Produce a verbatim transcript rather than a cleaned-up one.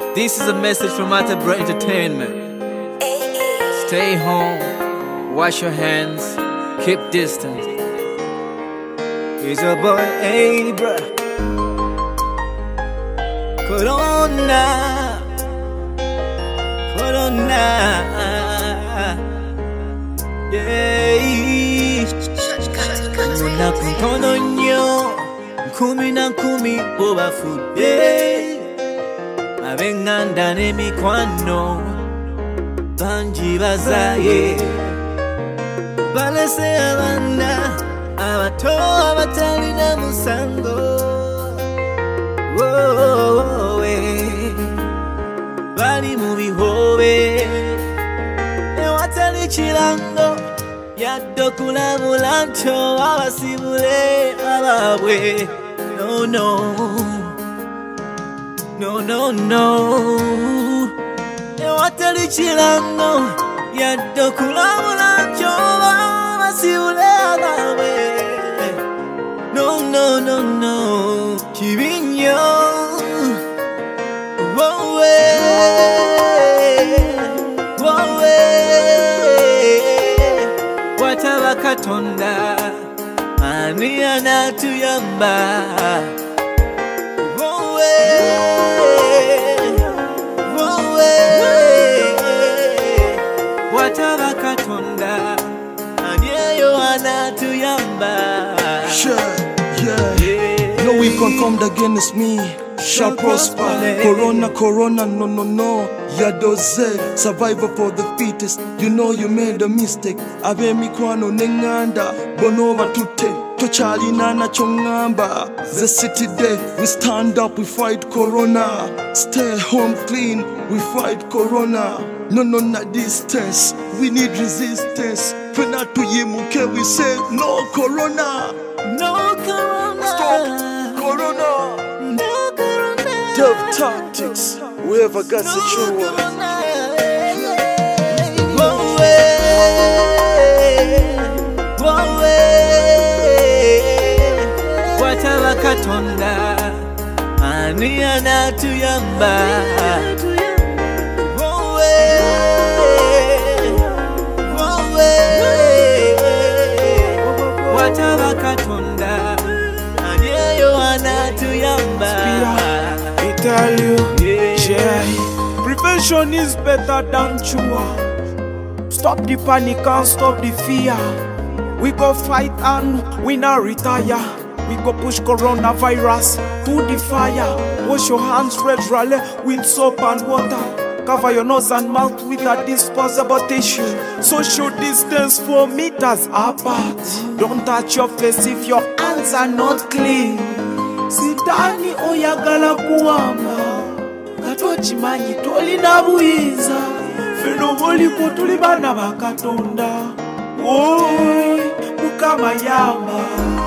This is a message from Atebra Entertainment. Stay home, wash your hands, keep distance. It's your boy Abra. Corona, Corona, yeah. Muna kuntono nyo, kumi na kumi boba fude. Abenganda ne mikwano, banji bazaye. Balese abana, abato abatali na musango. Oh, eh. Bali mu bihobe, ewatali chilango. Yaddo kulamula ncho abasibule ababwe. No, no, no, no, no. Ewatali chilango. Yaddo kulamula ncho abasibule ababwe. No, no, no, no. Chibinyo. Whoa, whoa, wataba katonda ani anatuyamba. Wowe, wowe, wataba katonda ani ayo anatuyamba. Sure, yeah, yeah. No weapon formed against me shall prosper. Corona, corona, no, no, no. Yadoze, survivor for the fittest. You know you made a mistake. Abe mikwano nenganda, bonova tute. Tochali nana chongamba. The city day, we stand up, we fight corona. Stay home clean, we fight corona. No, no, not distance. We need resistance. Penatu yemuke, we say no corona. No corona. Stop corona. No corona. Tough tactics. Whoever got the true one. Wataba katonda ani anatuyamba. Wataba katonda ani ayo anatuyamba. I tell you, yeah. Prevention is better than cure. Stop the panic and stop the fear. We go fight and we not retire. We go push coronavirus to the fire. Wash your hands regularly with soap and water. Cover your nose and mouth with a disposable tissue. Social distance four meters apart. Don't touch your face if your hands are not clean. Sitani oyagala kuwamba katochimanyi tolina buyinza feno boliko tuli bana bakatonda. Oy, Mukama yamba.